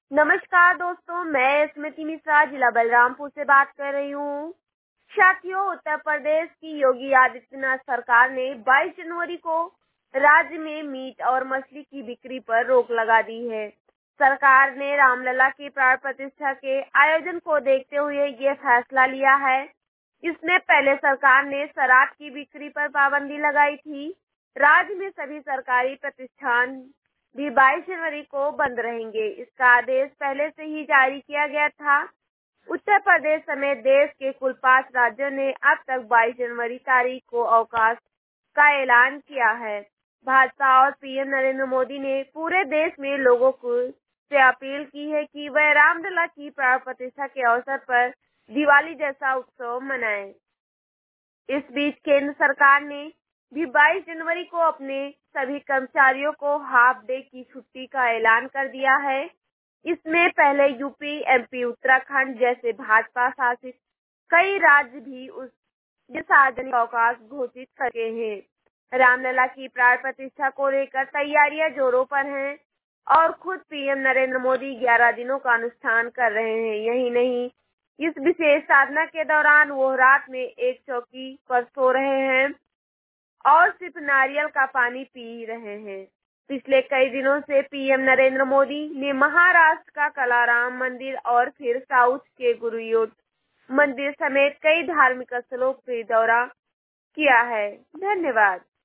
नमस्कार दोस्तों, मैं स्मृति मिश्रा जिला बलरामपुर से बात कर रही हूँ। साथियों, उत्तर प्रदेश की योगी आदित्यनाथ सरकार ने 22 जनवरी को राज्य में मीट और मछली की बिक्री पर रोक लगा दी है। सरकार ने रामलला की प्राण प्रतिष्ठा के आयोजन को देखते हुए ये फैसला लिया है। इसमें पहले सरकार ने शराब की बिक्री पर पाबंदी लगाई थी। राज्य में सभी सरकारी प्रतिष्ठान भी 22 जनवरी को बंद रहेंगे। इसका आदेश पहले से ही जारी किया गया था। उत्तर प्रदेश समेत देश के कुल 5 राज्यों ने अब तक 22 जनवरी तारीख को अवकाश का ऐलान किया है। भाजपा और पीएम नरेंद्र मोदी ने पूरे देश में लोगों को से अपील की है कि वह रामलला की प्राण प्रतिष्ठा के अवसर पर दिवाली जैसा उत्सव मनाएं। इस बीच केंद्र सरकार ने भी 22 जनवरी को अपने सभी कर्मचारियों को हाफ डे की छुट्टी का ऐलान कर दिया है। इसमें पहले यूपी, एमपी, उत्तराखंड जैसे भाजपा शासित कई राज्य भी उस सार्वजनिक अवकाश घोषित करके हैं। रामलला की प्राण प्रतिष्ठा को लेकर तैयारियां जोरों पर हैं और खुद पीएम नरेंद्र मोदी 11 दिनों का अनुष्ठान कर रहे हैं। यही नहीं, इस विशेष साधना के दौरान वो रात में एक चौकी पर सो रहे हैं और सिर्फ नारियल का पानी पी रहे हैं। पिछले कई दिनों से पीएम नरेंद्र मोदी ने महाराष्ट्र का कलाराम मंदिर और फिर साउथ के गुरुयोट मंदिर समेत कई धार्मिक स्थलों पर दौरा किया है। धन्यवाद।